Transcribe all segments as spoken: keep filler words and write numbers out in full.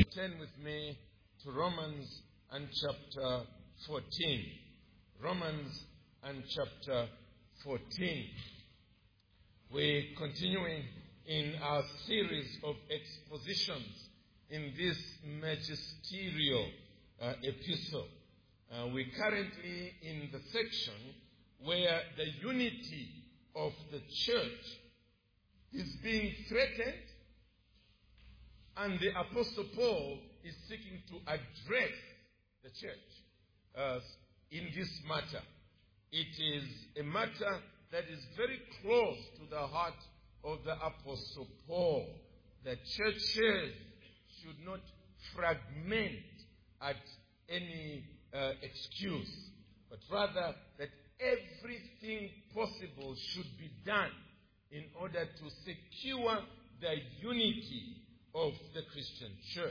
turn with me to Romans and chapter fourteen. Romans and chapter fourteen. We're continuing in our series of expositions in this magisterial uh, epistle. Uh, we're currently in the section where the unity of the church is being threatened, and the Apostle Paul is seeking to address the church uh, in this matter. It is a matter that is very close to the heart of the Apostle Paul. The churches should not fragment at any uh, excuse, but rather that everything possible should be done in order to secure the unity of the Christian church.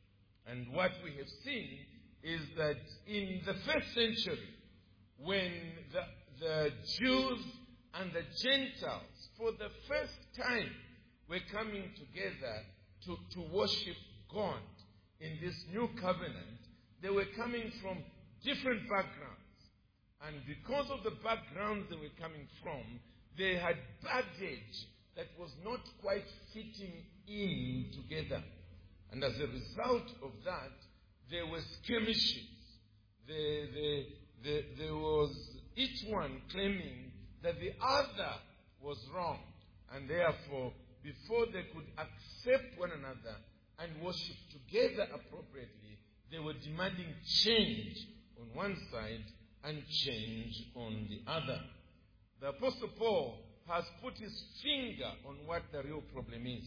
And what we have seen is that in the first century, when the, the Jews and the Gentiles for the first time were coming together to, to worship God in this new covenant, they were coming from different backgrounds. And because of the backgrounds they were coming from, they had baggage that was not quite fitting in together. And as a result of that, there were skirmishes. There, there, there, there was each one claiming that the other was wrong. And therefore, before they could accept one another and worship together appropriately, they were demanding change on one side and change on the other. The Apostle Paul has put his finger on what the real problem is.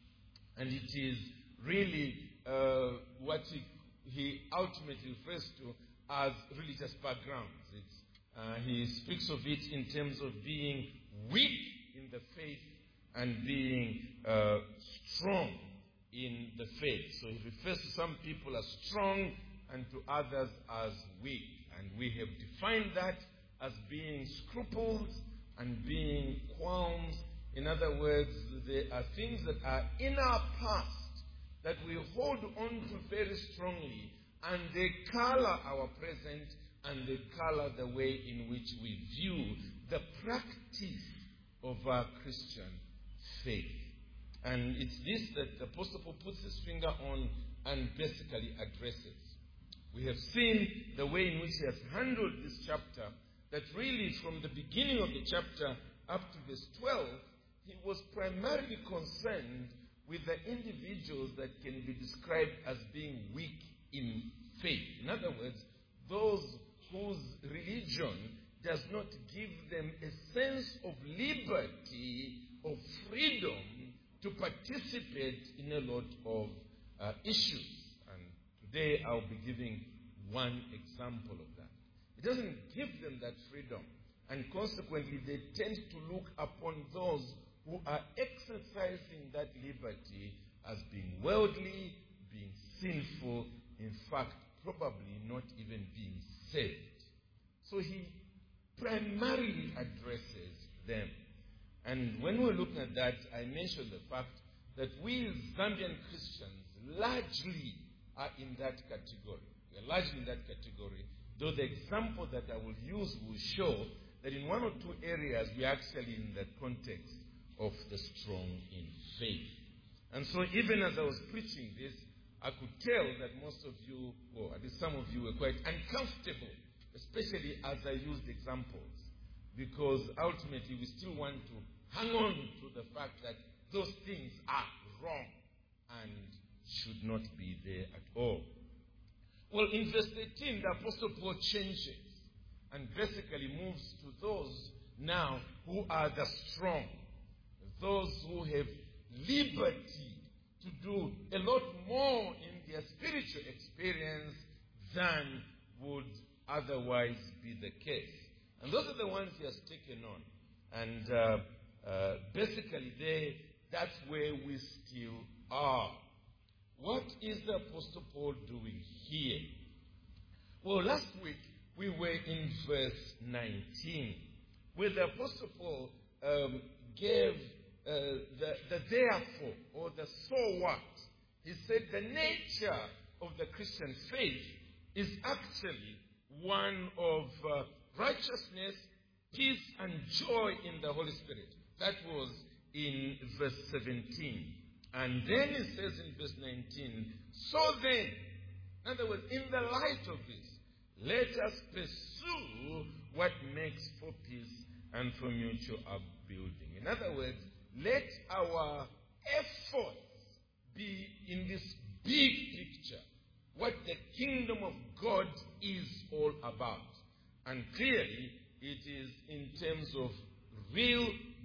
And it is really uh, what he, he ultimately refers to as religious backgrounds. It's, uh, he speaks of it in terms of being weak in the faith and being uh, strong in the faith. So he refers to some people as strong and to others as weak. And we have defined that as being scruples and being qualms. In other words, there are things that are in our past that we hold on to very strongly, and they color our present and they color the way in which we view the practice of our Christian faith. And it's this that the Apostle Paul puts his finger on and basically addresses. We have seen the way in which he has handled this chapter, that really from the beginning of the chapter up to verse twelve, he was primarily concerned with the individuals that can be described as being weak in faith. In other words, those whose religion does not give them a sense of liberty, of freedom to participate in a lot of uh, issues. And today I'll be giving one example of that. It doesn't give them that freedom, and consequently they tend to look upon those who are exercising that liberty as being worldly, being sinful, in fact, probably not even being saved. So he primarily addresses them. And when we're looking at that, I mentioned the fact that we Zambian Christians largely are in that category. We are largely in that category, though the example that I will use will show that in one or two areas we are actually in the context of the strong in faith. And so even as I was preaching this, I could tell that most of you, or at least some of you, were quite uncomfortable, especially as I used examples, because ultimately we still want to hang on to the fact that those things are wrong and should not be there at all. Well, in verse eighteen, the Apostle Paul changes and basically moves to those now who are the strong, those who have liberty to do a lot more in their spiritual experience than would otherwise be the case. And those are the ones he has taken on. And uh, uh, basically, they, that's where we still are. What is the Apostle Paul doing here? Well, last week we were in verse nineteen, where the Apostle Paul um, gave uh, the, the therefore, or the so what, he said the nature of the Christian faith is actually one of uh, righteousness, peace, and joy in the Holy Spirit. That was in verse seventeen. And then he says in verse nineteen, so then, in other words, in the light of this, let us pursue what makes for peace and for mutual upbuilding. In other words, let our efforts be in this big picture, what the kingdom of God is all about. And clearly, it is in terms of real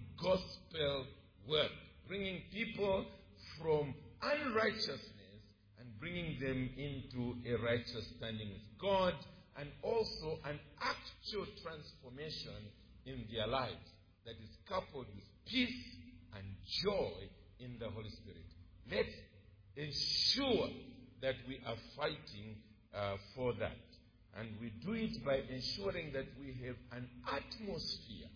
gospel work, bringing people from unrighteousness and bringing them into a righteous standing with God, and also an actual transformation in their lives that is coupled with peace and joy in the Holy Spirit. Let's ensure that we are fighting uh, for that. And we do it by ensuring that we have an atmosphere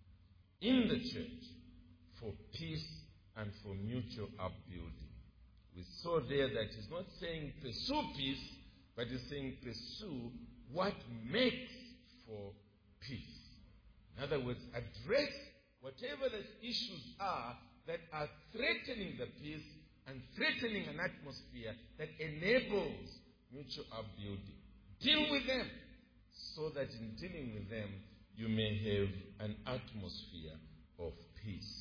in the church for peace and for mutual upbuilding. We saw there that he's not saying pursue peace, but he's saying pursue what makes for peace. In other words, address whatever the issues are that are threatening the peace and threatening an atmosphere that enables mutual upbuilding. Deal with them so that in dealing with them, you may have an atmosphere of peace.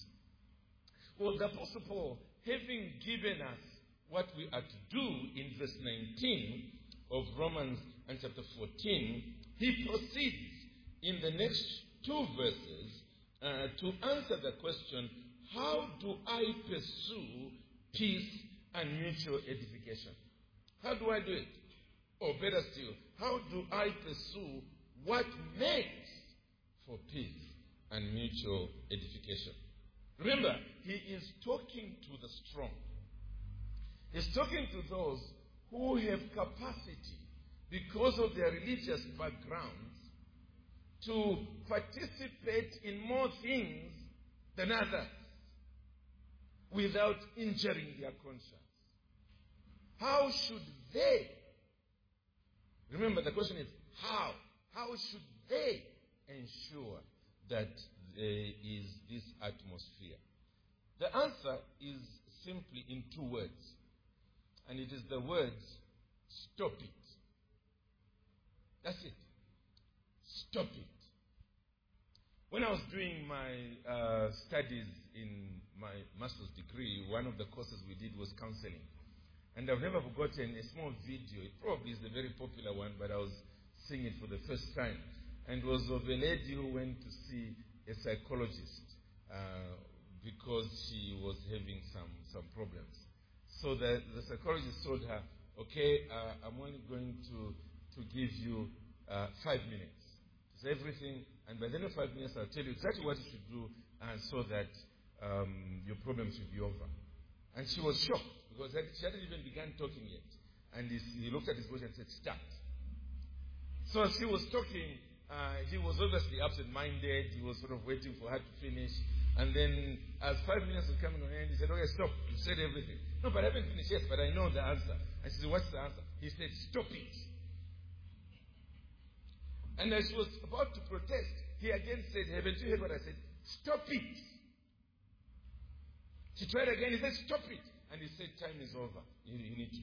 Well, the Apostle Paul, having given us what we are to do in verse nineteen of Romans and chapter fourteen, he proceeds in the next two verses uh, to answer the question, how do I pursue peace and mutual edification? How do I do it? Or better still, how do I pursue what makes for peace and mutual edification? Remember, he is talking to the strong. He's talking to those who have capacity because of their religious backgrounds to participate in more things than others without injuring their conscience. How should they? Remember, the question is how? How should they ensure that there is this atmosphere? The answer is simply in two words. And it is the words, stop it. That's it. Stop it. When I was doing my uh, studies in my master's degree, one of the courses we did was counseling. And I've never forgotten a small video. It probably is a very popular one, but I was seeing it for the first time. And it was of a lady who went to see a psychologist uh, because she was having some, some problems. So the, the psychologist told her, okay, uh, I'm only going to, to give you uh, five minutes to say everything, and by the end of five minutes I'll tell you exactly what you should do uh, so that um, your problems will be over. And she was shocked because she hadn't even begun talking yet. And he, he looked at his watch and said, start. So as she was talking, uh, he was obviously absent-minded. He was sort of waiting for her to finish. And then as five minutes was coming to an end, he said, okay, stop. You said everything. No, but I haven't finished yet, but I know the answer. And she said, what's the answer? He said, stop it. And as she was about to protest, he again said, haven't you heard what I said? Stop it. She tried again. He said, stop it. And he said, time is over. You, you need to.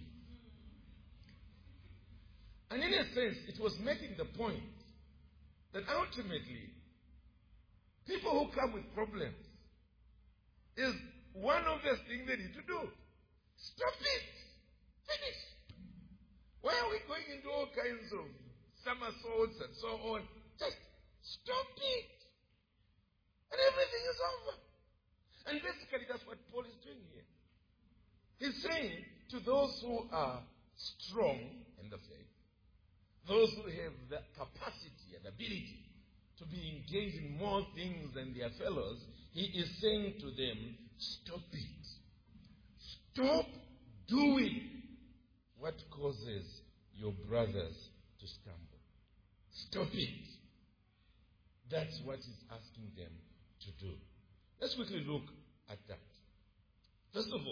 And in a sense, it was making the point that ultimately, people who come with problems is one of the things they need to do. Stop it. Finish. Why are we going into all kinds of somersaults and so on? Just stop it. And everything is over. And basically that's what Paul is doing here. He's saying to those who are strong in the faith, those who have the capacity and ability to be engaged in more things than their fellows, he is saying to them, stop it. Stop doing what causes your brothers to stumble. Stop it. That's what he's asking them to do. Let's quickly look at that. First of all,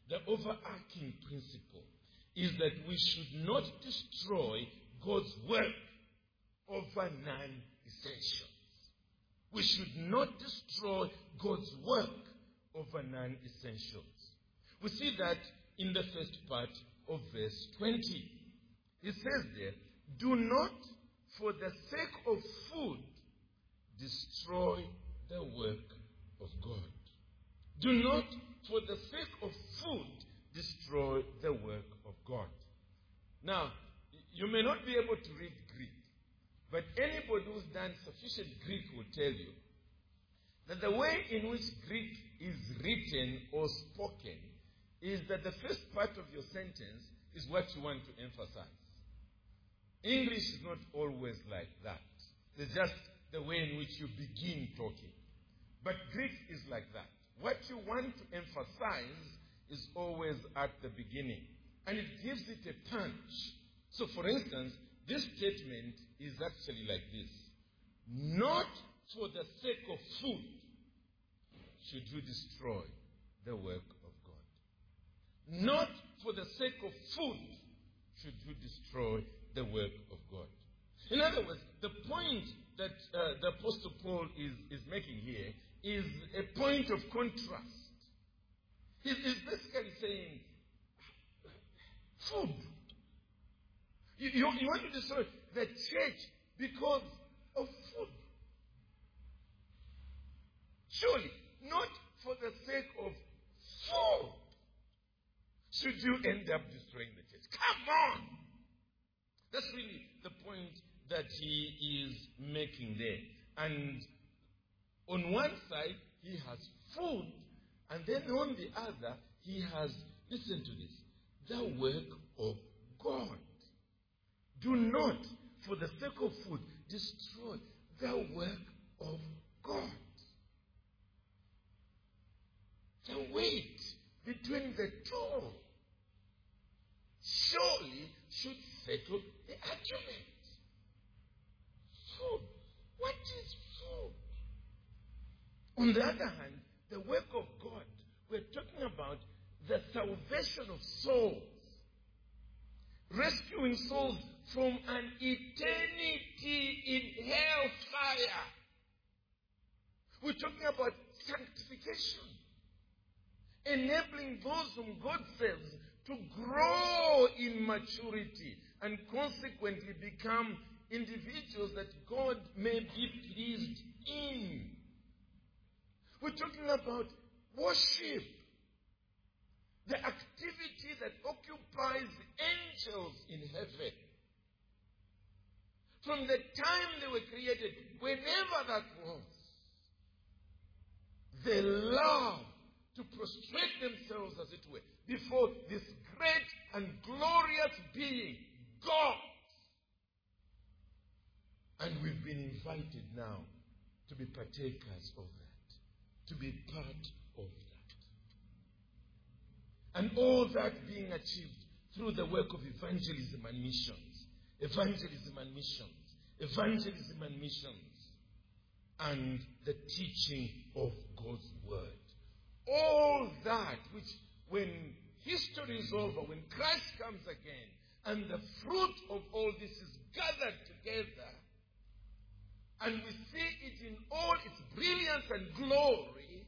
the overarching principle is that we should not destroy God's work over non-essentials. We should not destroy God's work over non-essentials. We see that in the first part of verse twenty. It says there, do not for the sake of food destroy the work of God. Do not for the sake of food destroy the work of God. Now, you may not be able to read Greek, but anybody who's done sufficient Greek will tell you that the way in which Greek is written or spoken is that the first part of your sentence is what you want to emphasize. English is not always like that. It's just the way in which you begin talking. But Greek is like that. What you want to emphasize is always at the beginning. And it gives it a punch. So, for instance, this statement is actually like this. Not for the sake of food should you destroy the work of God. Not for the sake of food should you destroy the work of God. In other words, the point that uh, the Apostle Paul is, is making here is a point of contrast. He's, he's basically saying, food. You, you, you want to destroy the church because of food. Surely, not for the sake of food should you end up destroying the church. Come on! That's really the point that he is making there. And on one side, he has food, and then on the other, he has, listen to this, the work of God. Do not, for the sake of food, destroy the work of God. The weight between the two surely should settle the argument. Food. What is food? On the other hand, the work of God, we're talking about the salvation of souls. Rescuing souls from an eternity in hellfire. We're talking about sanctification. Enabling those whom God saves to grow in maturity and consequently become individuals that God may be pleased in. We're talking about worship. The activity that occupies angels in heaven. From the time they were created, whenever that was, they love to prostrate themselves, as it were, before this great and glorious being, God. And we've been invited now to be partakers of that, to be part of that. And all that being achieved through the work of evangelism and missions. Evangelism and missions. Evangelism and missions. And the teaching of God's word. All that which, when history is over, when Christ comes again, and the fruit of all this is gathered together, and we see it in all its brilliance and glory,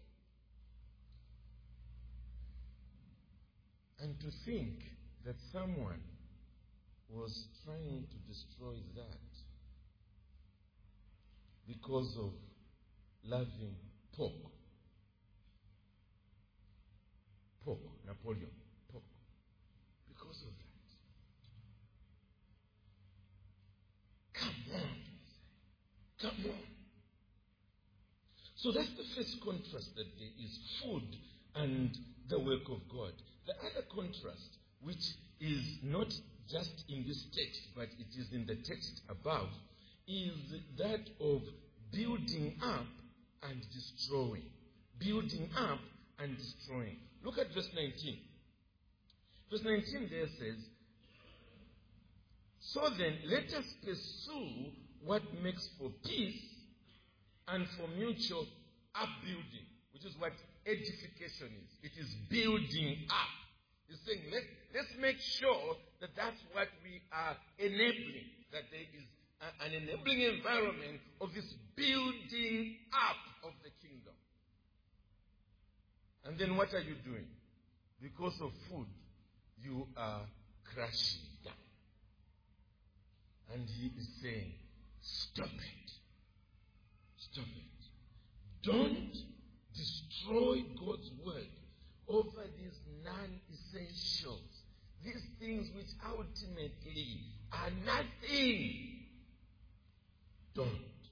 and to think that someone was trying to destroy that because of loving pork. Pork, Napoleon, pork. Because of that. Come on. Come on. So that's the first contrast, that there is food and the work of God. The other contrast, which is not just in this text, but it is in the text above, is that of building up and destroying. Building up and destroying. Look at verse nineteen. Verse nineteen there says, so then let us pursue what makes for peace and for mutual upbuilding, which is what edification is. It is building up. He's saying, Let, let's make sure that that's what we are enabling, that there is a, an enabling environment of this building up of the kingdom. And then what are you doing? Because of food, you are crashing down. And he is saying, stop it. Stop it. Don't destroy God's word over these non-essentials. These things which ultimately are nothing. Don't.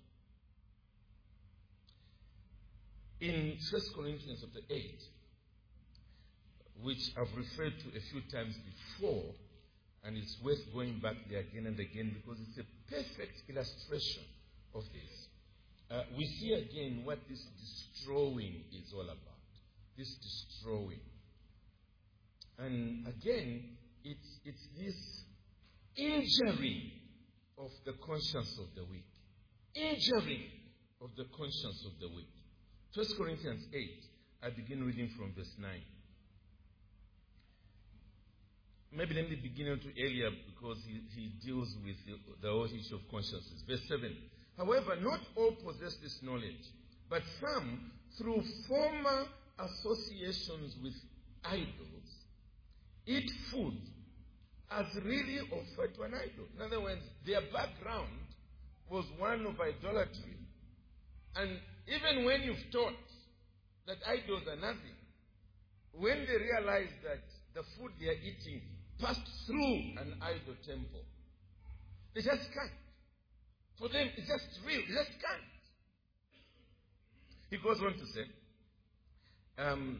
In First Corinthians chapter eight, which I've referred to a few times before, and it's worth going back there again and again because it's a perfect illustration of this. Uh, we see again what this destroying is all about. This destroying. And again, it's, it's this injuring of the conscience of the weak. Injuring of the conscience of the weak. First Corinthians eight, I begin reading from verse nine. Maybe let me begin a little earlier because he, he deals with the, the whole issue of consciences. Verse seven. However, not all possess this knowledge, but some, through former associations with idols, eat food as really offered to an idol. In other words, their background was one of idolatry. And even when you've taught that idols are nothing, when they realize that the food they are eating passed through an idol temple, they just can't. For them, it's just real. They just can't. He goes on to say, um,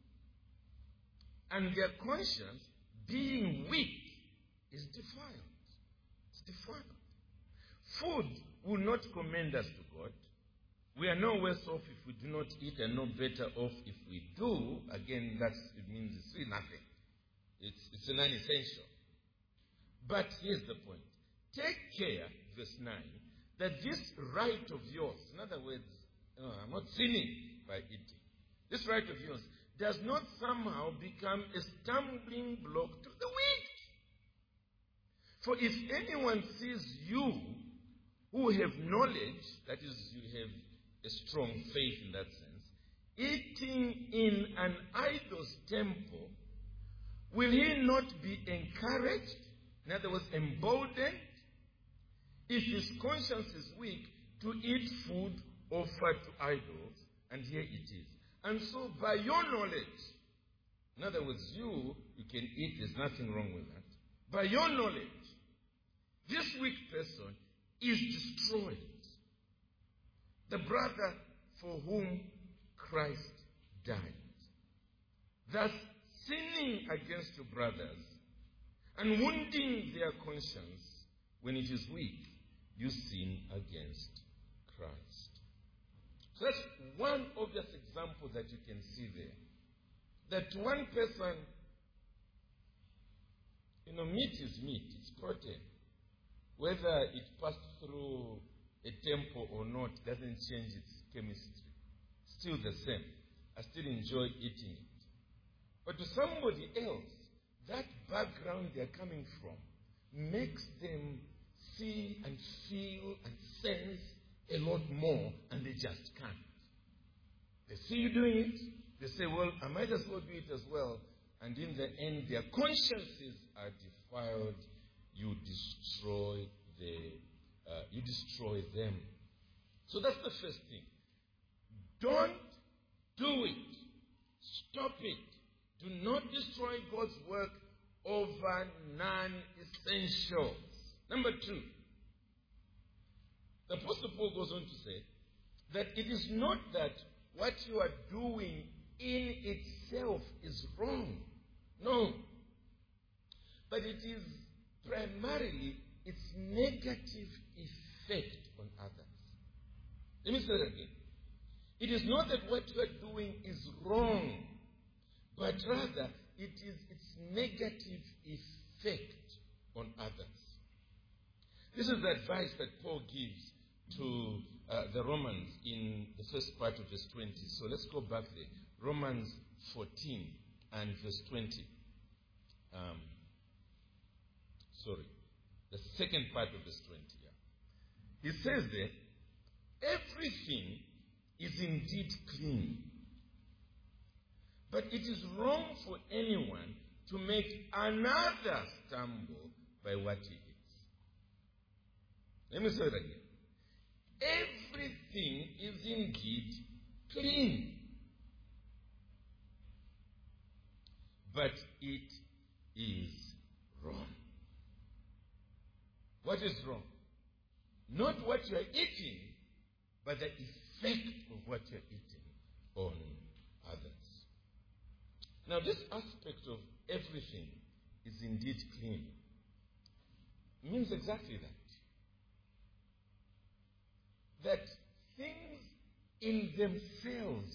and their conscience, being weak, is defiled. It's defiled. Food will not commend us to God. We are no worse off if we do not eat and no better off if we do. Again, that's, it means it's really nothing. It's, it's a non-essential. But here's the point. Take care, verse nine, that this right of yours, in other words, no, I'm not sinning by eating. This right of yours does not somehow become a stumbling block to the weak. For if anyone sees you who have knowledge, that is, you have a strong faith in that sense, eating in an idol's temple, will he not be encouraged? In other words, emboldened? If his conscience is weak, to eat food offered to idols, and here it is. And so by your knowledge, in other words, you, you can eat, there's nothing wrong with that. By your knowledge, this weak person is destroyed. The brother for whom Christ died. Thus, sinning against your brothers and wounding their conscience when it is weak, you sin against Christ. So that's one obvious example that you can see there. That one person, you know, meat is meat, it's protein. Whether it passed through a temple or not doesn't change its chemistry. Still the same. I still enjoy eating it. But to somebody else, that background they're coming from makes them see and feel and sense a lot more, and they just can't. They see you doing it, they say, well, I might as well do it as well. And in the end, their consciences are defiled. You destroy the, uh, you destroy them. So that's the first thing. Don't do it. Stop it. Do not destroy God's work over non-essentials. Number two, the Apostle Paul goes on to say that it is not that what you are doing in itself is wrong. No. But it is primarily its negative effect on others. Let me say that again. It is not that what you are doing is wrong, but rather it is its negative effect on others. This is the advice that Paul gives to uh, the Romans in the first part of verse twenty. So let's go back there. Romans fourteen and verse twenty. um, sorry, the second part of verse twenty. Yeah. He says that everything is indeed clean, but it is wrong for anyone to make another stumble by what he eats. Let me say it again. Everything is indeed clean, but it is wrong. What is wrong? Not what you are eating, but the effect of what you are eating on others. Now, this aspect of everything is indeed clean means exactly that. That things in themselves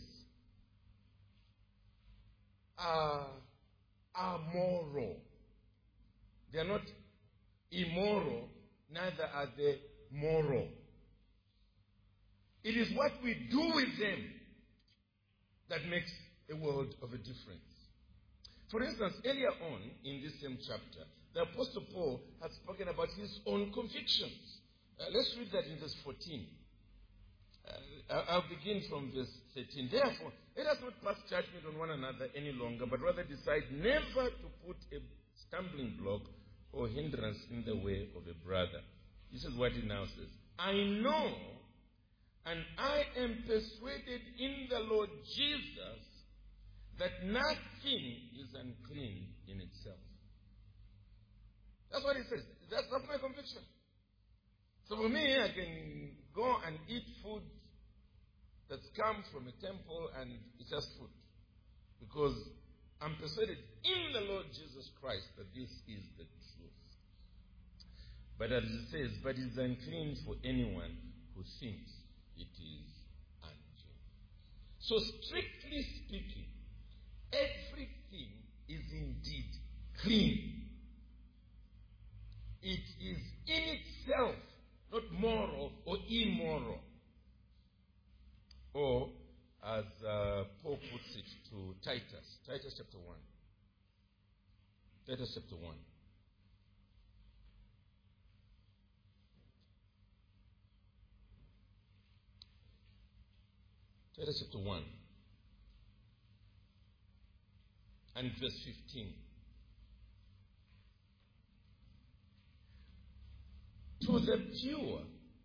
are, are moral. They are not immoral, neither are they moral. It is what we do with them that makes a world of a difference. For instance, earlier on in this same chapter, the Apostle Paul had spoken about his own convictions. Uh, let's read that in verse fourteen. Uh, I'll begin from verse thirteen. Therefore, let us not pass judgment on one another any longer, but rather decide never to put a stumbling block or hindrance in the way of a brother. This is what he now says. I know and I am persuaded in the Lord Jesus that nothing is unclean in itself. That's what he says. That's not my conviction. So for me, I can go and eat food that's come from a temple and it's just food. Because I'm persuaded in the Lord Jesus Christ that this is the truth. But as it says, but it is unclean for anyone who thinks it is unclean. So strictly speaking, everything is indeed clean. It is in itself not moral or immoral. Or, as uh, Paul puts it to Titus, Titus chapter one. Titus chapter one. Titus chapter one. And verse fifteen. To the pure,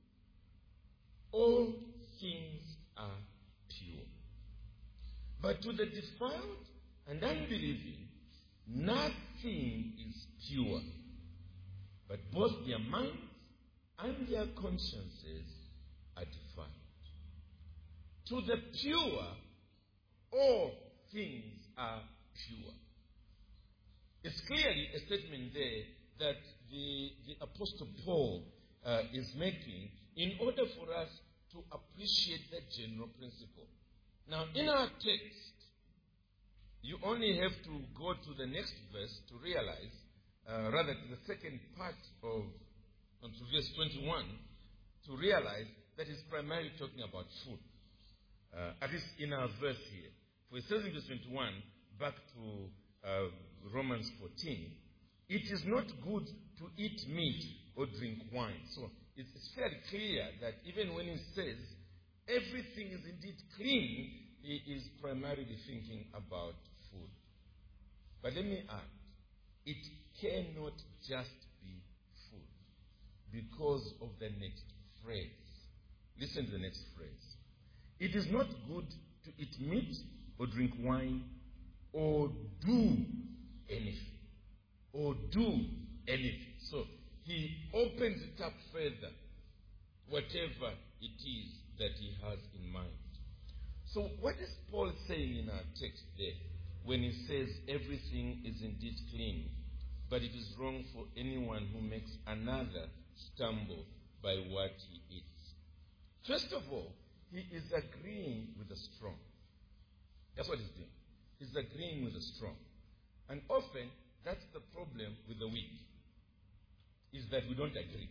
all things are pure. But to the defiled and unbelieving, nothing is pure. But both their minds and their consciences are defiled. To the pure, all things are pure. It's clearly a statement there that the, the Apostle Paul uh, is making in order for us to appreciate that general principle. Now, in our text, you only have to go to the next verse to realize, uh, rather to the second part of, to verse twenty-one, to realize that it's primarily talking about food. Uh, at least in our verse here. For it says in verse twenty-one, back to uh, Romans fourteen, it is not good to eat meat or drink wine. So it's, it's fairly clear that even when he says everything is indeed clean, he is primarily thinking about food. But let me add, it cannot just be food because of the next phrase. Listen to the next phrase. It is not good to eat meat or drink wine or do anything. Or do anything. So he opens it up further, whatever it is that he has in mind. So what is Paul saying in our text there when he says everything is indeed clean, but it is wrong for anyone who makes another stumble by what he eats? First of all, he is agreeing with the strong. That's what he's doing. He's agreeing with the strong. And often, that's the problem with the weak, is that we don't agree.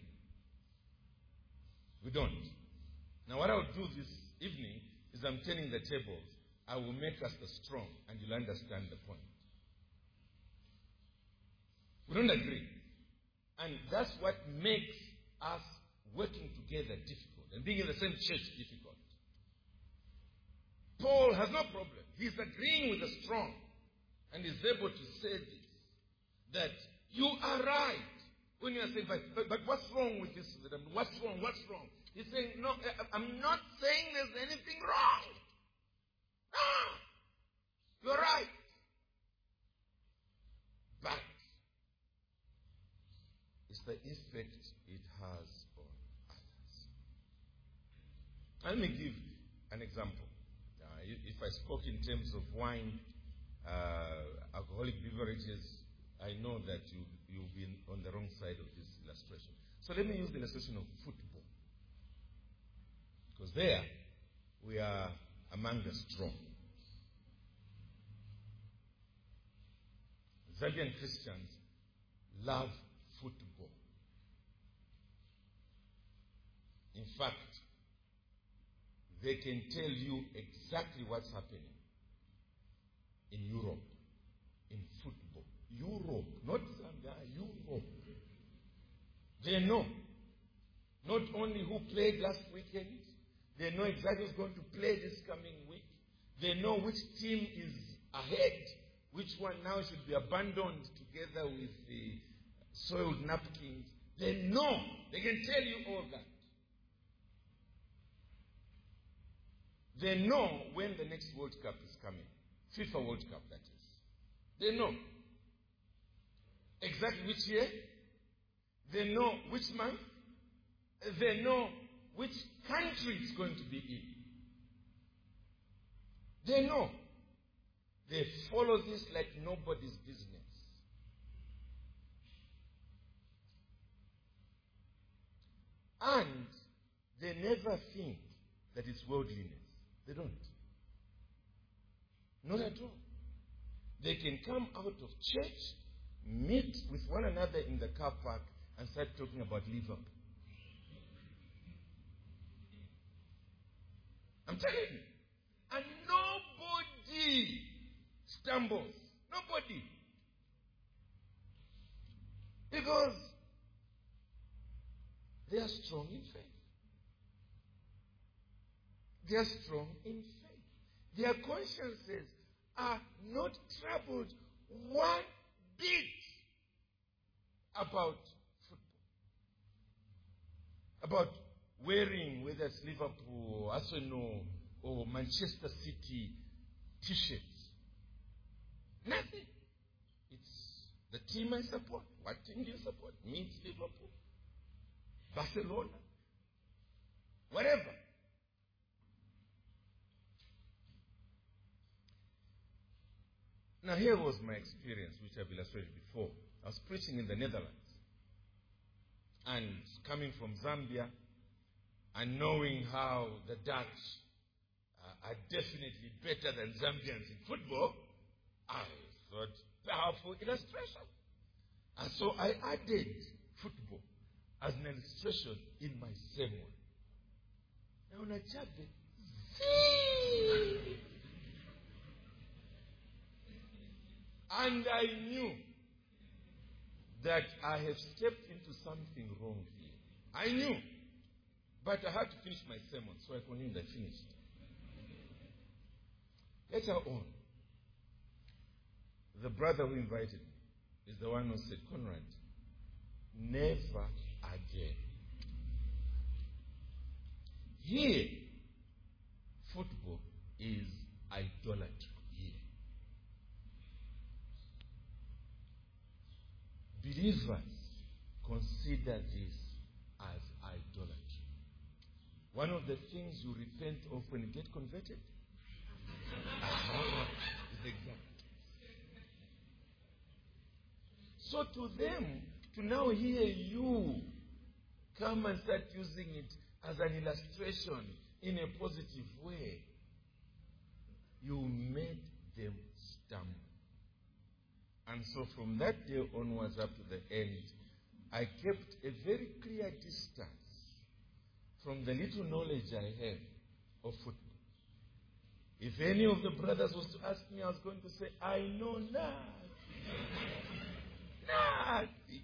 We don't. Now, what I'll do this evening is I'm turning the tables. I will make us the strong, and you'll understand the point. We don't agree. And that's what makes us working together difficult and being in the same church difficult. Paul has no problem. He's agreeing with the strong and is able to say this, that you are right. When you are saying, but, but, but what's wrong with this? What's wrong? What's wrong? He's saying, no, I'm not saying there's anything wrong. Ah, you're right. But it's the effect it has on others. Let me give an example. Uh, if I spoke in terms of wine, uh, alcoholic beverages, I know that you, you'll be on the wrong side of this illustration. So let me use the illustration of football. Because there, we are among the strong. Zambian Christians love football. In fact, they can tell you exactly what's happening in Europe, in football. Europe, not Zambia, Europe. They know not only who played last weekend, they know exactly who's going to play this coming week. They know which team is ahead, which one now should be abandoned together with the soiled napkins. They know. They can tell you all that. They know when the next World Cup is coming. FIFA World Cup, that is. They know exactly which year. They know which month. They know which country it's going to be in. They know. They follow this like nobody's business. And they never think that it's worldliness. They don't. Not at all. They can come out of church, meet with one another in the car park, and start talking about Liverpool. I'm telling you. And nobody stumbles. Nobody. Because they are strong in faith. They are strong in faith. Their consciences are not troubled one bit about football. About wearing, whether it's Liverpool, Arsenal, or Manchester City t-shirts. Nothing. It's the team I support. What team do you support? Me, it's Liverpool. Barcelona. Whatever. Now here was my experience, which I've illustrated before. I was preaching in the Netherlands. And coming from Zambia, and knowing how the Dutch uh, are definitely better than Zambians in football, I thought, powerful illustration. And so I added football as an illustration in my sermon. Now, on a chapter, and I knew that I have stepped into something wrong here. I knew. But I had to finish my sermon, so I continued and finished. Later on, the brother who invited me is the one who said, Conrad, never again. Here, football is idolatry. Here. Believers consider this as idolatry. One of the things you repent of when you get converted is exact. So to them, to now hear you come and start using it as an illustration in a positive way, you made them stumble. And so from that day onwards up to the end, I kept a very clear distance from the little knowledge I have of football. If any of the brothers was to ask me, I was going to say, I know not. Nothing.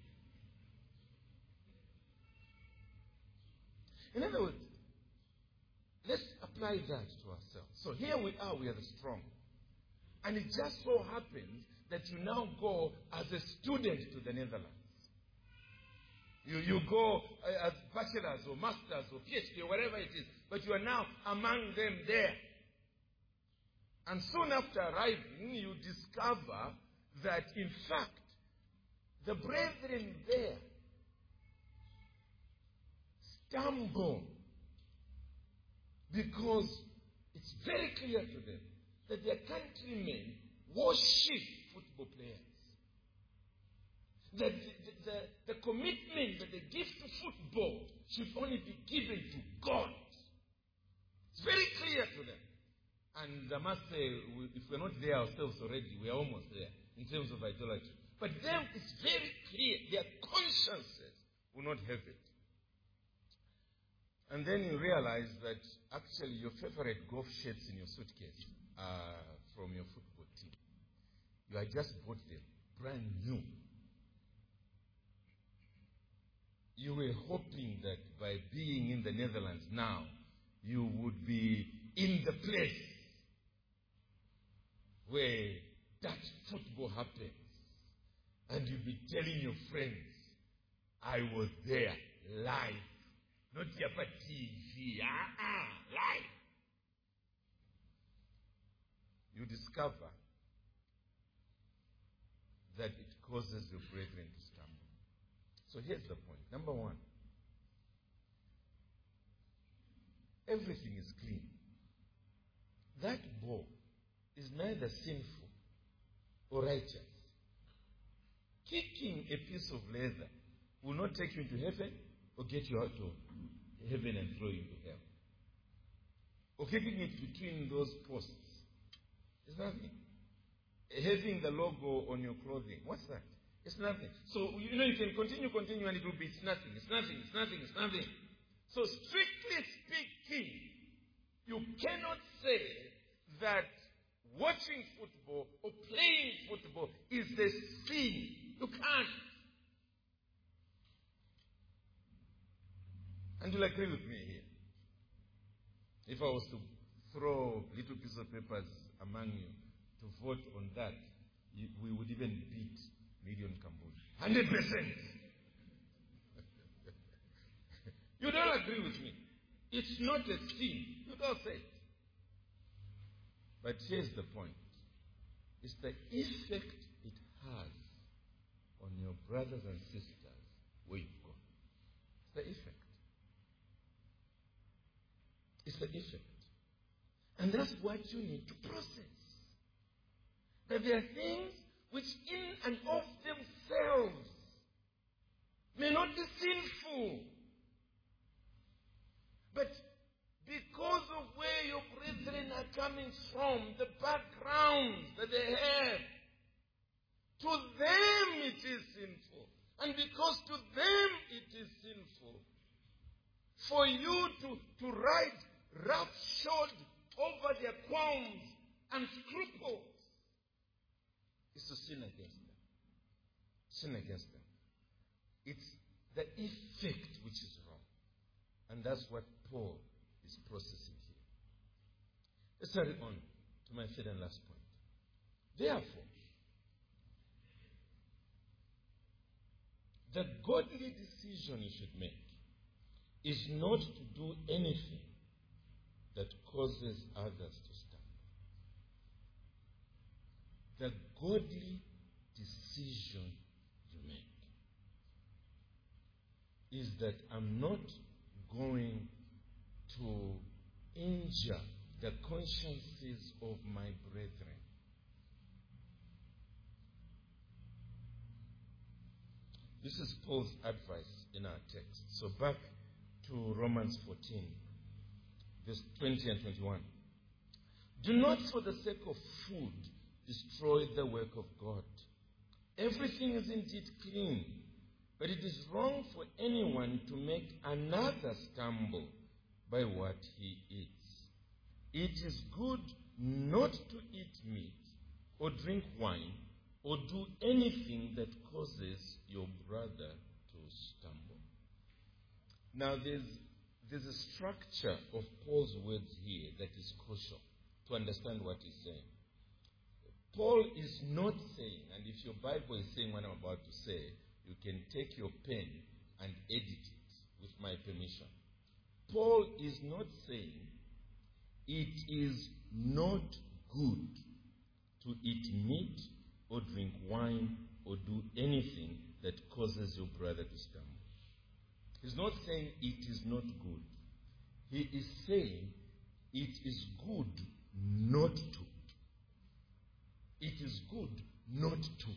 In other words, let's apply that to ourselves. So here we are, we are the strong. And it just so happens that you now go as a student to the Netherlands. You, you go uh, as bachelors or masters or PhD or whatever it is, but you are now among them there. And soon after arriving, you discover that in fact, the brethren there stumble because it's very clear to them that their countrymen worship football players. That the, the, the commitment that they give to football should only be given to God. It's very clear to them. And I must say, if we're not there ourselves already, we are almost there in terms of idolatry. But them, it's very clear. Their consciences will not have it. And then you realize that actually your favorite golf shirts in your suitcase are from your football team. You had just bought them, brand new. You were hoping that by being in the Netherlands now, you would be in the place where that football happens. And you'll be telling your friends, I was there, live. Not here for T V, ah, live. You discover that it causes your brethren to stumble. So here's the point. Number one, everything is clean. That bow is neither sinful or righteous. Kicking a piece of leather will not take you into heaven or get you out of heaven and throw you into hell. Or kicking it between those posts is nothing. Having the logo on your clothing, what's that? It's nothing. So, you know, you can continue, continue, and it will be, it's nothing, it's nothing, it's nothing, it's nothing. So, strictly speaking, you cannot say that watching football or playing football is a sin. You can't. And you'll agree with me here. If I was to throw little piece of papers among you to vote on that, you, we would even beat Million Cambodia. one hundred percent. You don't agree with me. It's not a sin. You don't say it. But here's the point. It's the effect it has on your brothers and sisters where you've gone. It's the effect. It's the effect. And that's what you need to process. That there are things which in and of themselves may not be sinful. But because of where your brethren are coming from, the backgrounds that they have, to them it is sinful. And because to them it is sinful, for you to, to ride roughshod over their qualms and scruples is to sin against them. Sin against them. It's the effect which is wrong. And that's what Paul is processing here. Let's carry on to my third and last point. Therefore, the godly decision you should make is not to do anything that causes others to stumble. The godly decision you make is that I'm not going to injure the consciences of my brethren. This is Paul's advice in our text. So back to Romans fourteen, verse twenty and twenty-one. Do not for the sake of food destroy the work of God. Everything is indeed clean, but it is wrong for anyone to make another stumble by what he eats. It is good not to eat meat or drink wine or do anything that causes your brother to stumble. Now there's, there's a structure of Paul's words here that is crucial to understand what he's saying. Paul is not saying, and if your Bible is saying what I'm about to say, you can take your pen and edit it with my permission. Paul is not saying it is not good to eat meat or drink wine or do anything that causes your brother to stumble. He's not saying it is not good. He is saying it is good not to. It is good not to.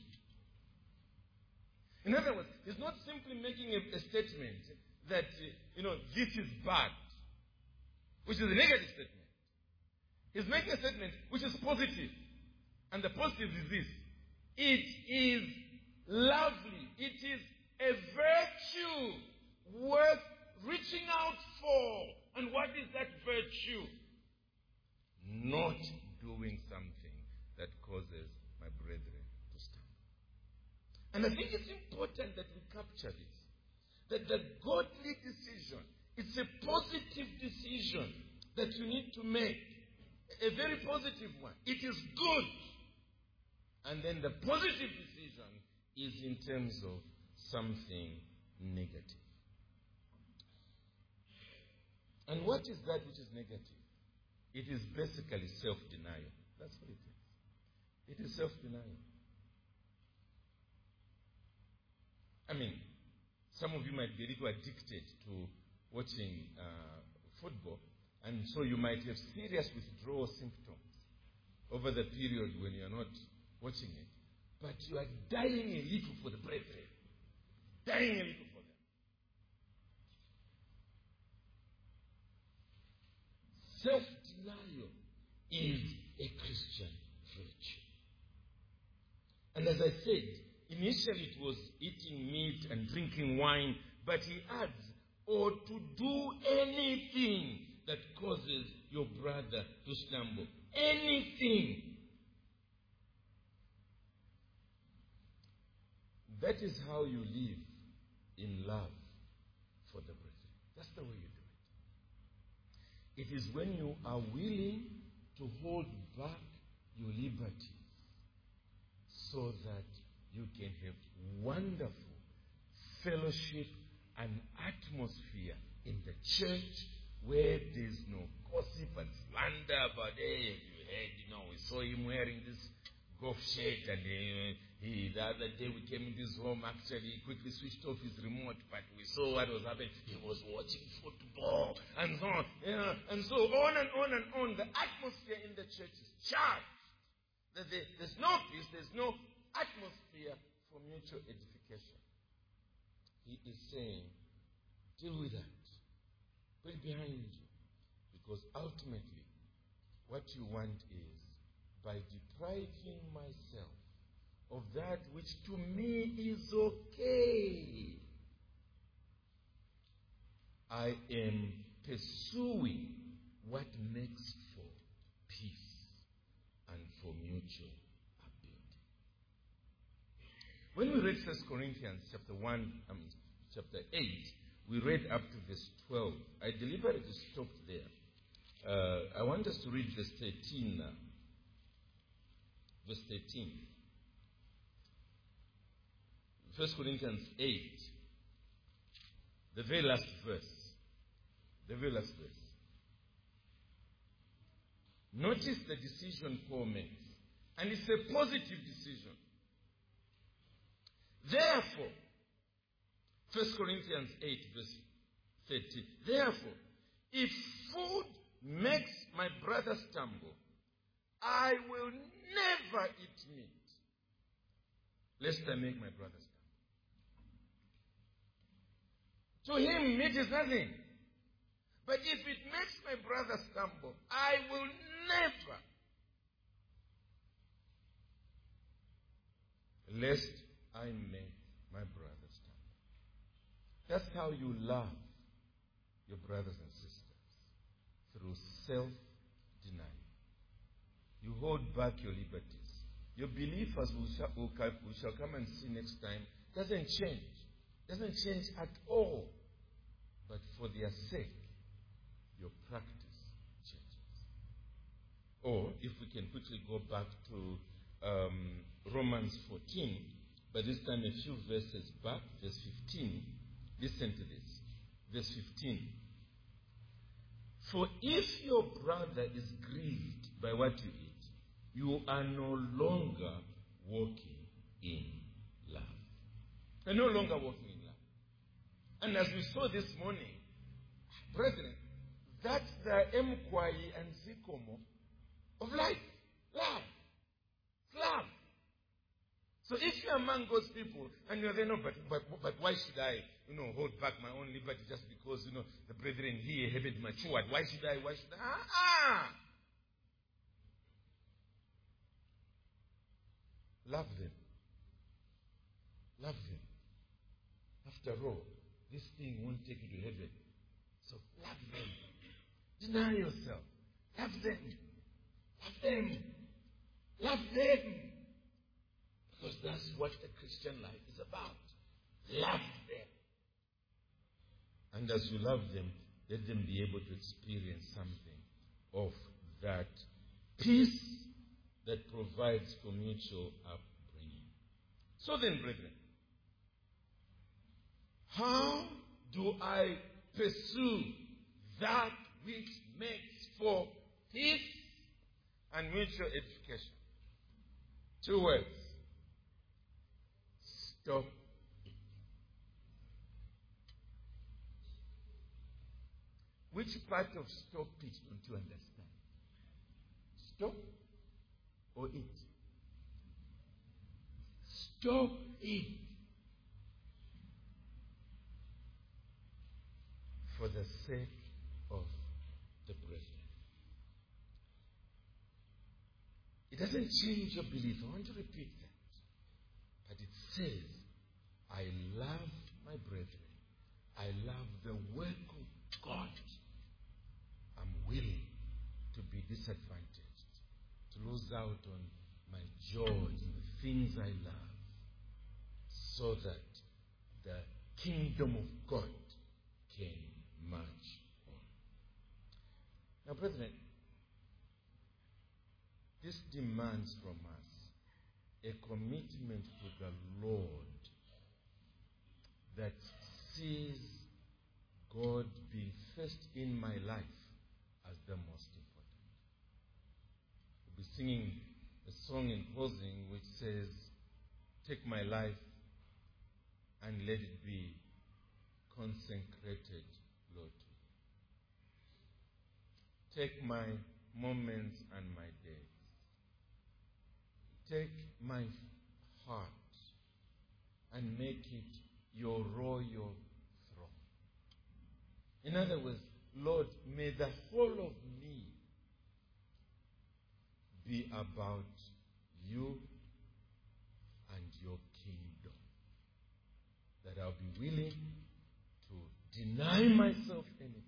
In other words, he's not simply making a, a statement that, uh, you know, this is bad, which is a negative statement. He's making a statement which is positive. And the positive is this. It is lovely. It is a virtue worth reaching out for. And what is that virtue? Not doing something that causes my brethren to stumble. And I think it's important that we capture this. That the godly decision, it's a positive decision that you need to make. A very positive one. It is good. And then the positive decision is in terms of something negative. And what is that which is negative? It is basically self-denial. That's what it is. It is self-denial. I mean, some of you might be a little addicted to watching uh, football, and so you might have serious withdrawal symptoms over the period when you are not watching it. But you are dying a little for the brethren. Dying a little for them. Self-denial is a Christian virtue. And as I said, initially it was eating meat and drinking wine, but he adds, or to do anything that causes your brother to stumble. Anything. That is how you live in love for the brethren. That's the way you do it. It is when you are willing to hold back your liberties so that you can have wonderful fellowship and atmosphere in the church where there's no gossip and slander about, hey, you heard, you know, we saw him wearing this golf shirt and uh, he, the other day we came into his home, actually he quickly switched off his remote, but we saw what was happening. He was watching football and so on. Yeah, and so on and on and on. The atmosphere in the church is charged. There's no peace, there's no atmosphere for mutual edification. He is saying, deal with that. Put it behind you. Because ultimately, what you want is, by depriving myself of that which to me is okay, I am pursuing what makes for peace and for mutual ability. When we read First Corinthians chapter one, I mean chapter eight, we read up to verse twelve. I deliberately stopped there. Uh, I want us to read verse thirteen now. Verse thirteen. First Corinthians eight. The very last verse. The very last verse. Notice the decision Paul makes. And it's a positive decision. Therefore, First Corinthians eight, verse thirty. Therefore, if food makes my brother stumble, I will never eat meat, lest I make my brother stumble. To him, meat is nothing. But if it makes my brother stumble, I will never, lest I make my brother stumble. That's how you love your brothers and sisters, through self-denial. You hold back your liberties Your belief, as we shall, we shall come and see next time, doesn't change. Doesn't change at all. But for their sake, your practice changes. Or, if we can quickly go back to um, Romans fourteen, but this time a few verses back, verse fifteen. Listen to this. Verse fifteen. For if your brother is grieved by what you eat, you are no longer walking in love. You're no longer walking in love. And as we saw this morning, brethren, that's the emquai and zikomo of life. Love. Love. So if you're among God's people and you're there, no, but, but, but why should I, you know, hold back my own liberty just because, you know, the brethren here haven't matured? Why should I? Why should I? Ah! Love them. Love them. After all, this thing won't take you to heaven. So love them. Deny yourself. Love them. Love them. Love them. Because that's what the Christian life is about. Love them. And as you love them, let them be able to experience something of that peace that provides for mutual upbringing. So then, brethren, how do I pursue that which makes for peace and mutual edification? Two words. Stop it. Which part of stop it don't you understand? Stop or eat? Stop it. For the sake of the brethren. It doesn't change your belief. I want to repeat that. But it says, I love my brethren. I love the work of God. I'm willing to be disadvantaged, to lose out on my joy in the things I love, so that the kingdom of God can march on. Now, brethren, this demands from us a commitment to the Lord that sees God being first in my life as the most important. We'll be singing a song in closing which says, take my life and let it be consecrated, Lord. Take my moments and my days. Take my heart and make it your royal throne. In other words, Lord, may the whole of me be about you and your kingdom. That I'll be willing to deny myself anything.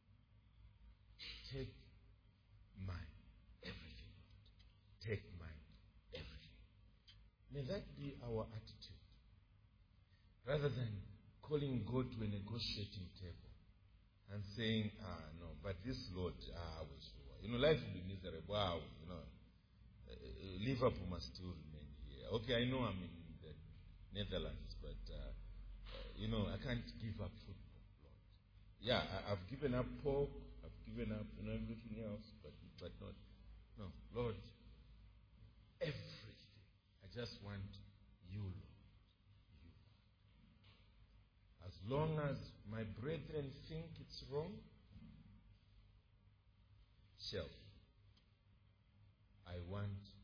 Take mine, everything. Take mine, everything. May that be our attitude. Rather than calling God to a negotiating table and saying, ah, no, but this Lord, ah, we sure. You know, life will be miserable. Ah, you know, uh, Liverpool must still remain here. Okay, I know I'm in the Netherlands, but, uh, uh, you know, I can't give up football, Lord. Yeah, I, I've given up pork, I've given up, you know, everything else, but, but not, no, Lord, everything. I just want you, Lord. As long as my brethren think it's wrong, shelf. I want